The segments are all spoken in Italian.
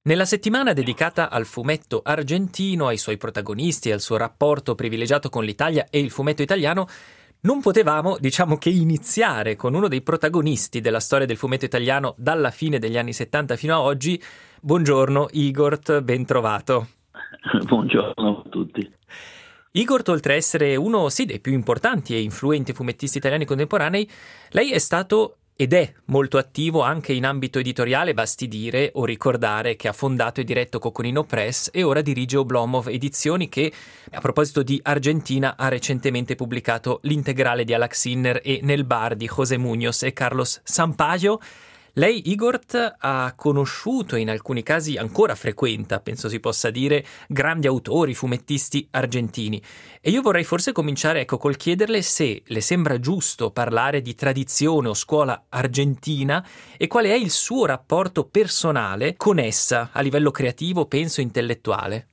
Nella settimana dedicata al fumetto argentino, ai suoi protagonisti e al suo rapporto privilegiato con l'Italia e il fumetto italiano, non potevamo, che iniziare con uno dei protagonisti della storia del fumetto italiano dalla fine degli anni 70 fino a oggi. Buongiorno Igor, ben trovato. Buongiorno a tutti. Igor, oltre a essere uno, sì, dei più importanti e influenti fumettisti italiani contemporanei, lei è stato ed è molto attivo anche in ambito editoriale, basti dire o ricordare che ha fondato e diretto Coconino Press e ora dirige Oblomov Edizioni che, a proposito di Argentina, ha recentemente pubblicato l'integrale di Alex Sinner e Nel bar di José Muñoz e Carlos Sampaio. Lei, Igor, ha conosciuto, in alcuni casi ancora frequenta, penso si possa dire, grandi autori, fumettisti argentini. E io vorrei forse cominciare, col chiederle se le sembra giusto parlare di tradizione o scuola argentina e qual è il suo rapporto personale con essa, a livello creativo, penso, intellettuale.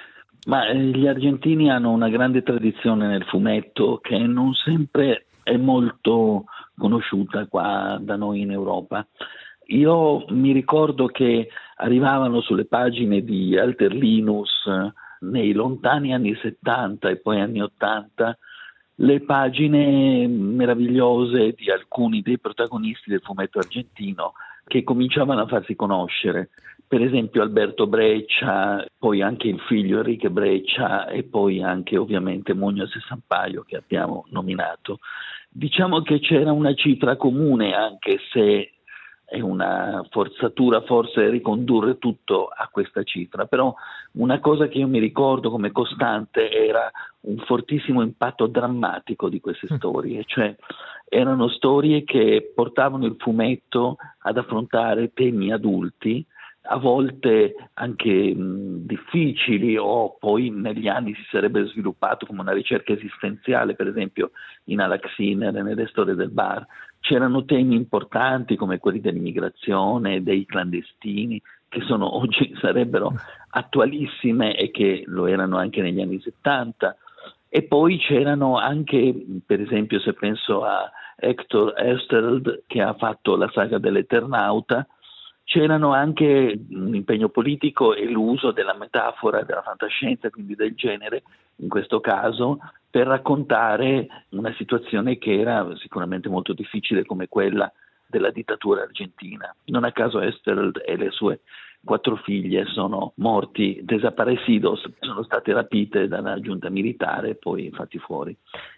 Ma gli argentini hanno una grande tradizione nel fumetto che non sempre è molto conosciuta qua da noi in Europa. Io mi ricordo che arrivavano sulle pagine di Alter Linus nei lontani anni 70 e poi anni 80 le pagine meravigliose di alcuni dei protagonisti del fumetto argentino che cominciavano a farsi conoscere. Per esempio Alberto Breccia, poi anche il figlio Enrique Breccia e poi anche ovviamente Muñoz e Sampaio che abbiamo nominato. Diciamo che c'era una cifra comune, anche se è una forzatura forse ricondurre tutto a questa cifra, però una cosa che io mi ricordo come costante era un fortissimo impatto drammatico di queste storie, cioè erano storie che portavano il fumetto ad affrontare temi adulti, a volte anche difficili, o poi negli anni si sarebbe sviluppato come una ricerca esistenziale, per esempio in Alex Sinner e nelle storie del bar. C'erano temi importanti come quelli dell'immigrazione, dei clandestini, che oggi sarebbero attualissime e che lo erano anche negli anni 70. E poi c'erano anche, per esempio se penso a Hector Oesterheld che ha fatto la saga dell'Eternauta, c'erano anche un impegno politico e l'uso della metafora, della fantascienza, quindi del genere, in questo caso, per raccontare una situazione che era sicuramente molto difficile come quella della dittatura argentina. Non a caso Oesterheld e le sue 4 figlie sono morti desaparecidos, sono state rapite dalla giunta militare e poi fatti fuori.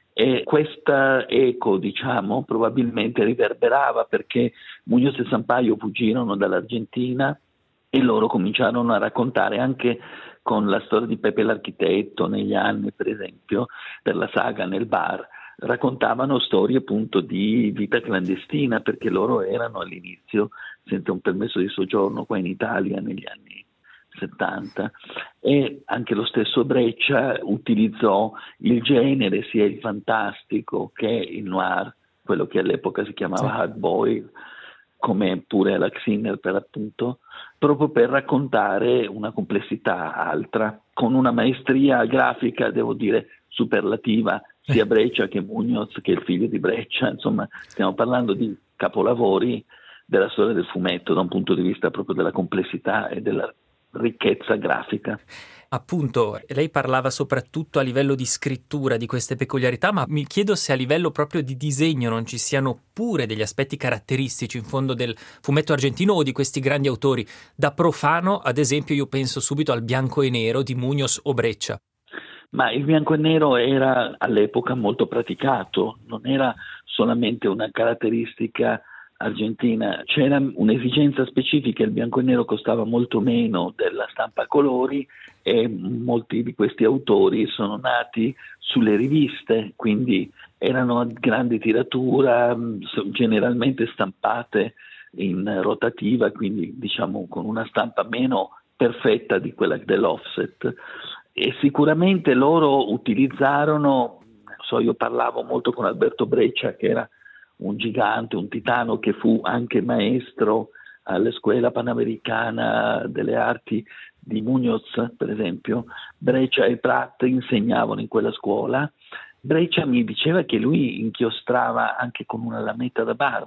E questa eco, probabilmente riverberava perché Muñoz e Sampaio fuggirono dall'Argentina e loro cominciarono a raccontare anche con la storia di Pepe l'Architetto negli anni, per esempio, per la saga Nel bar, raccontavano storie appunto di vita clandestina perché loro erano all'inizio senza un permesso di soggiorno qua in Italia negli anni 70 e anche lo stesso Breccia utilizzò il genere, sia il fantastico che il noir, quello che all'epoca si chiamava hard boiled, come pure Alex Sinner per appunto, proprio per raccontare una complessità altra, con una maestria grafica, devo dire, superlativa, sia Breccia che Muñoz che il figlio di Breccia, insomma stiamo parlando di capolavori della storia del fumetto da un punto di vista proprio della complessità e della ricchezza grafica. Appunto, lei parlava soprattutto a livello di scrittura di queste peculiarità, ma mi chiedo se a livello proprio di disegno non ci siano pure degli aspetti caratteristici in fondo del fumetto argentino o di questi grandi autori. Da profano, ad esempio, io penso subito al bianco e nero di Muñoz o Breccia. Ma il bianco e nero era all'epoca molto praticato, non era solamente una caratteristica argentina, c'era un'esigenza specifica, il bianco e nero costava molto meno della stampa a colori e molti di questi autori sono nati sulle riviste, quindi erano a grande tiratura, generalmente stampate in rotativa, quindi con una stampa meno perfetta di quella dell'offset. E sicuramente loro utilizzarono, io parlavo molto con Alberto Breccia che era un gigante, un titano che fu anche maestro alla Scuola Panamericana delle Arti di Muñoz, per esempio. Breccia e Pratt insegnavano in quella scuola. Breccia mi diceva che lui inchiostrava anche con una lametta da barba,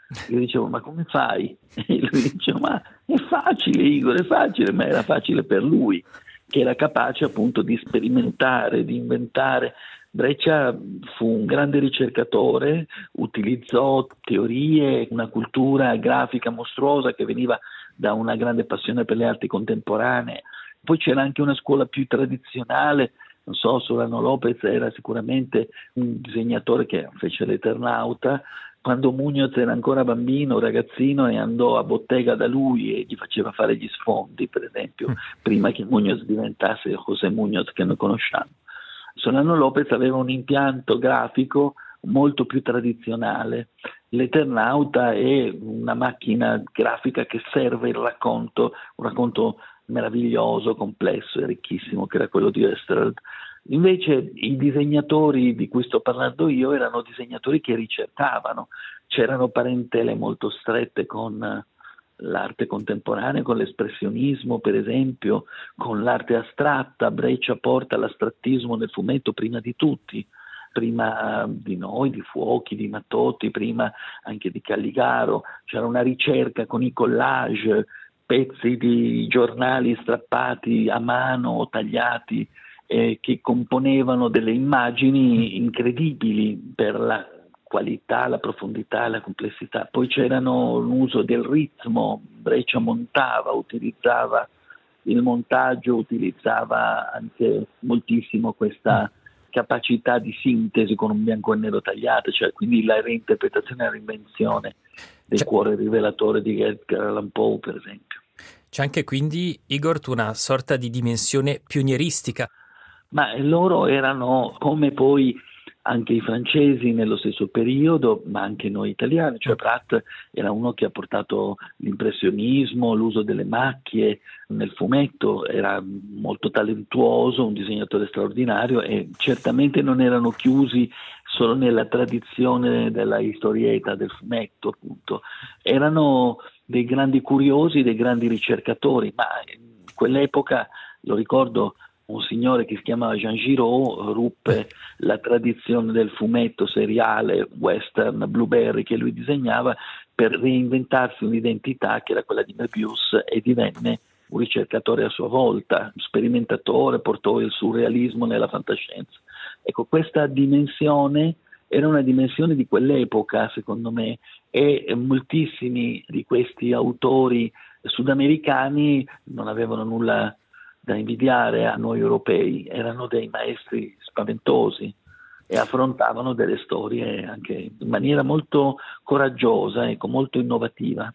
Io dicevo, ma come fai? E lui diceva, ma è facile Igor, è facile, ma era facile per lui, che era capace appunto di sperimentare, di inventare. Breccia fu un grande ricercatore, utilizzò teorie, una cultura grafica mostruosa che veniva da una grande passione per le arti contemporanee. Poi c'era anche una scuola più tradizionale, non so, Solano Lopez era sicuramente un disegnatore che fece l'Eternauta, quando Muñoz era ancora bambino, ragazzino, e andò a bottega da lui e gli faceva fare gli sfondi, per esempio, prima che Muñoz diventasse José Muñoz che noi conosciamo. Solano Lopez aveva un impianto grafico molto più tradizionale. L'Eternauta è una macchina grafica che serve il racconto, un racconto meraviglioso, complesso e ricchissimo, che era quello di Österhold. Invece i disegnatori di cui sto parlando io erano disegnatori che ricercavano, c'erano parentele molto strette con l'arte contemporanea, con l'espressionismo per esempio, con l'arte astratta. Breccia porta l'astrattismo nel fumetto prima di tutti, prima di noi, di Fuochi, di Mattotti, prima anche di Calligaro. C'era una ricerca con i collage, pezzi di giornali strappati a mano o tagliati, che componevano delle immagini incredibili per la qualità, la profondità, la complessità. Poi c'erano l'uso del ritmo, Breccia montava, utilizzava il montaggio, utilizzava anche moltissimo questa capacità di sintesi con un bianco e nero tagliato, cioè quindi la reinterpretazione e la reinvenzione del cuore rivelatore di Edgar Allan Poe, per esempio. C'è anche quindi, Igor, una sorta di dimensione pionieristica. Ma loro erano, come poi anche i francesi nello stesso periodo, ma anche noi italiani, cioè Pratt era uno che ha portato l'impressionismo, l'uso delle macchie nel fumetto, era molto talentuoso, un disegnatore straordinario, e certamente non erano chiusi solo nella tradizione della historieta del fumetto, appunto. Erano dei grandi curiosi, dei grandi ricercatori, ma in quell'epoca, lo ricordo, un signore che si chiamava Jean Giraud ruppe la tradizione del fumetto seriale western Blueberry che lui disegnava per reinventarsi un'identità che era quella di Möbius, e divenne un ricercatore a sua volta, sperimentatore, portò il surrealismo nella fantascienza. Ecco, questa dimensione era una dimensione di quell'epoca, secondo me, e moltissimi di questi autori sudamericani non avevano nulla da invidiare a noi europei, erano dei maestri spaventosi e affrontavano delle storie anche in maniera molto coraggiosa, ecco, molto innovativa.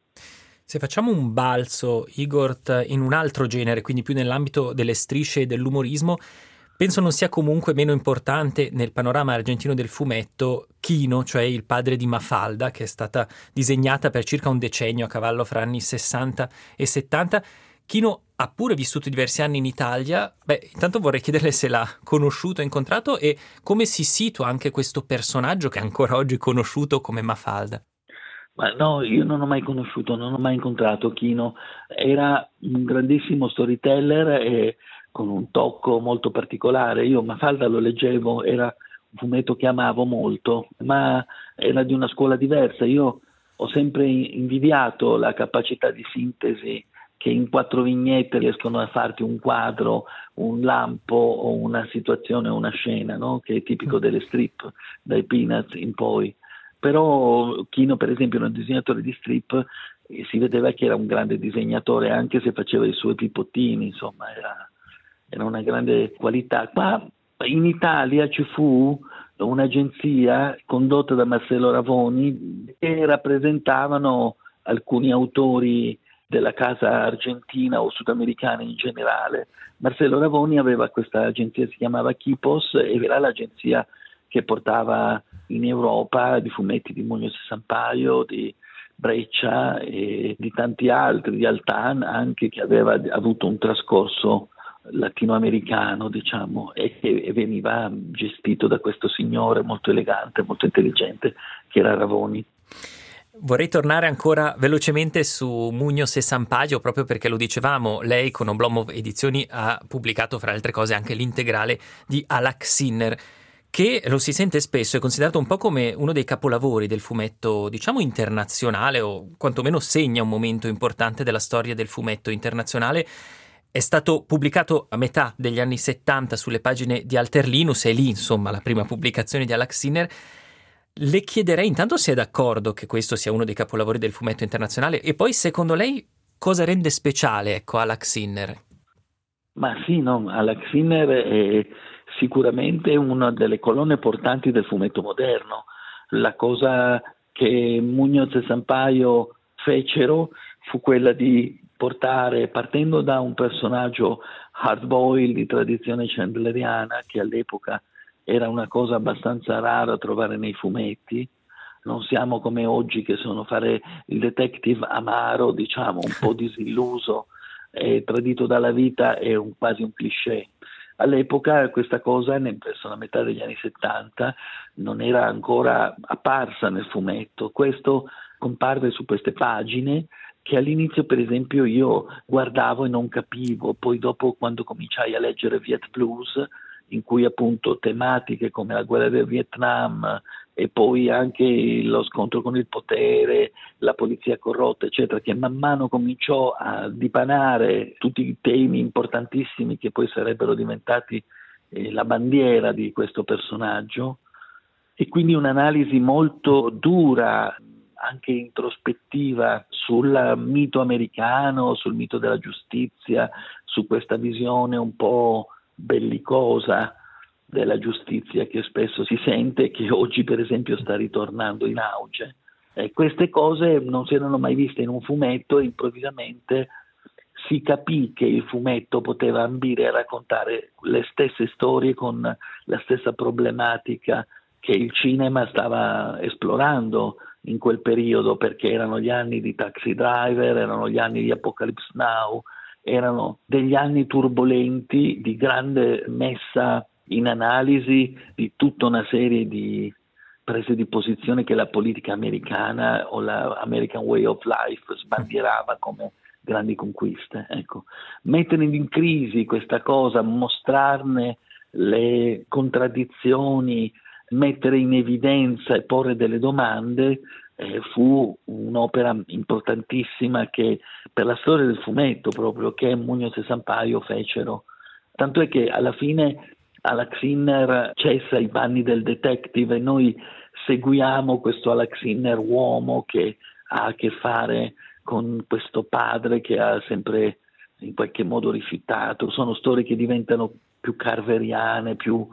Se facciamo un balzo, Igor, in un altro genere, quindi più nell'ambito delle strisce e dell'umorismo, penso non sia comunque meno importante nel panorama argentino del fumetto Quino, cioè il padre di Mafalda, che è stata disegnata per circa un decennio a cavallo fra anni 60 e 70. Quino ha pure vissuto diversi anni in Italia. Intanto vorrei chiederle se l'ha conosciuto, incontrato, e come si situa anche questo personaggio che è ancora oggi conosciuto come Mafalda. Ma no, io non ho mai conosciuto, non ho mai incontrato Quino. Era un grandissimo storyteller e con un tocco molto particolare. Io Mafalda lo leggevo, era un fumetto che amavo molto, ma era di una scuola diversa. Io ho sempre invidiato la capacità di sintesi che in 4 vignette riescono a farti un quadro, un lampo o una situazione o una scena, no? Che è tipico delle strip, dai Peanuts in poi. Però Quino, per esempio, era un disegnatore di strip e si vedeva che era un grande disegnatore, anche se faceva i suoi pipottini, insomma, era una grande qualità. Qua in Italia ci fu un'agenzia condotta da Marcello Ravoni che rappresentavano alcuni autori della casa argentina o sudamericana in generale. Marcello Ravoni aveva questa agenzia, si chiamava Quipos, e era l'agenzia che portava in Europa di fumetti di Muñoz e Sampaio, di Breccia e di tanti altri, di Altan anche, che aveva avuto un trascorso latinoamericano, diciamo, e che veniva gestito da questo signore molto elegante, molto intelligente, che era Ravoni. Vorrei tornare ancora velocemente su Muñoz e Sampaio, proprio perché lo dicevamo, lei con Oblomov Edizioni ha pubblicato fra le altre cose anche l'integrale di Alak Sinner. che lo si sente spesso, è considerato un po' come uno dei capolavori del fumetto, diciamo internazionale, o quantomeno segna un momento importante della storia del fumetto internazionale. È stato pubblicato a metà degli anni 70 sulle pagine di Alter Linus, è lì insomma la prima pubblicazione di Alex Sinner. Le chiederei intanto se è d'accordo che questo sia uno dei capolavori del fumetto internazionale e poi secondo lei cosa rende speciale, ecco, Alex Sinner? Ma sì, no, Alex Sinner è sicuramente una delle colonne portanti del fumetto moderno. La cosa che Muñoz e Sampaio fecero fu quella di portare, partendo da un personaggio hard-boiled di tradizione chandleriana, che all'epoca era una cosa abbastanza rara da trovare nei fumetti. Non siamo come oggi che sono fare il detective amaro, diciamo, un po' disilluso e tradito dalla vita, è quasi un cliché. All'epoca questa cosa, verso la metà degli anni 70, non era ancora apparsa nel fumetto. Questo comparve su queste pagine che all'inizio, per esempio, io guardavo e non capivo, poi dopo quando cominciai a leggere Viet Blues, in cui appunto tematiche come la guerra del Vietnam e poi anche lo scontro con il potere, la polizia corrotta, eccetera, che man mano cominciò a dipanare tutti i temi importantissimi che poi sarebbero diventati la bandiera di questo personaggio, e quindi un'analisi molto dura, anche introspettiva, sul mito americano, sul mito della giustizia, su questa visione un po' bellicosa della giustizia che spesso si sente, che oggi per esempio sta ritornando in auge. Queste cose non si erano mai viste in un fumetto e improvvisamente si capì che il fumetto poteva ambire a raccontare le stesse storie con la stessa problematica che il cinema stava esplorando in quel periodo, perché erano gli anni di Taxi Driver, erano gli anni di Apocalypse Now, erano degli anni turbolenti di grande messa in analisi di tutta una serie di prese di posizione che la politica americana o la American Way of Life sbandierava come grandi conquiste. Ecco. Mettere in crisi questa cosa, mostrarne le contraddizioni, mettere in evidenza e porre delle domande fu un'opera importantissima che per la storia del fumetto proprio che Muñoz e Sampaio fecero. Tanto è che alla fine Alex Sinner cessa i panni del detective e noi seguiamo questo Alex Sinner uomo che ha a che fare con questo padre che ha sempre in qualche modo rifiutato. Sono storie che diventano più carveriane, più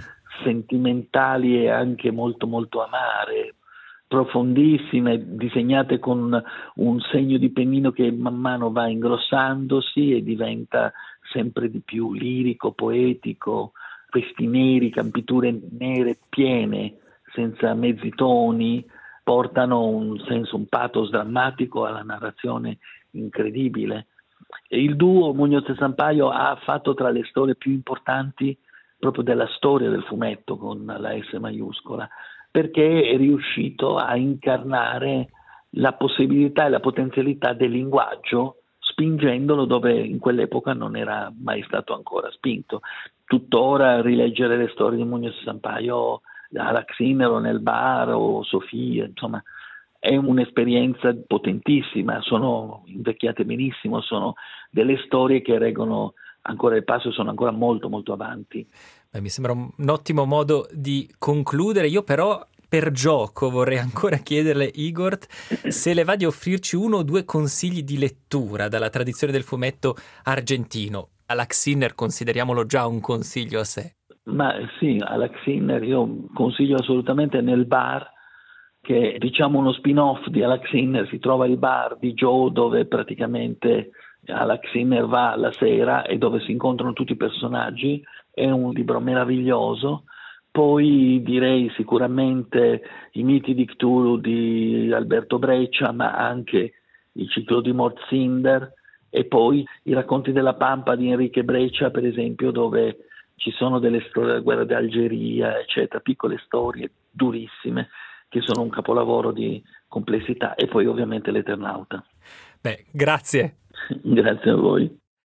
sentimentali e anche molto molto amare, profondissime, disegnate con un segno di pennino che man mano va ingrossandosi e diventa sempre di più lirico, poetico. Questi neri, campiture nere piene, senza mezzi toni, portano un senso, un pathos drammatico alla narrazione incredibile. E il duo Muñoz e Sampaio ha fatto tra le storie più importanti proprio della storia del fumetto con la S maiuscola, perché è riuscito a incarnare la possibilità e la potenzialità del linguaggio, spingendolo dove in quell'epoca non era mai stato ancora spinto. Tuttora rileggere le storie di Muñoz e Sampaio, Alex Sinner o nel bar o Sofia, insomma, è un'esperienza potentissima, sono invecchiate benissimo, sono delle storie che reggono ancora il passo e sono ancora molto molto avanti. Mi sembra un ottimo modo di concludere. Io però per gioco vorrei ancora chiederle, Igor, se le va di offrirci uno o due consigli di lettura dalla tradizione del fumetto argentino. Alex Sinner consideriamolo già un consiglio a sé. Ma sì, Alex Sinner io consiglio assolutamente Nel bar, che è diciamo uno spin-off di Alex Sinner. Si trova il bar di Joe dove praticamente Alex Sinner va la sera e dove si incontrano tutti i personaggi. È un libro meraviglioso. Poi direi sicuramente I miti di Cthulhu di Alberto Breccia, ma anche il ciclo di Mort Cinder, e poi i racconti della Pampa di Enrique Breccia, per esempio, dove ci sono delle storie della guerra d'Algeria, eccetera, piccole storie durissime che sono un capolavoro di complessità, e poi ovviamente l'Eternauta. Beh, grazie. Grazie a voi.